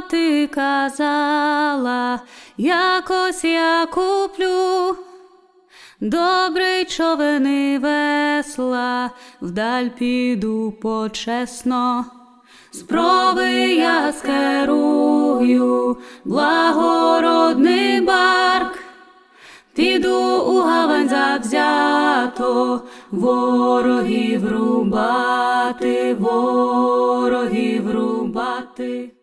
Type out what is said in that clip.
ти казала, якось я куплю добрий човен і весла, вдаль піду почесно. Спроби я скерую благородний барк, піду у гавань завзято, ворогів рубати, ворогів рубати.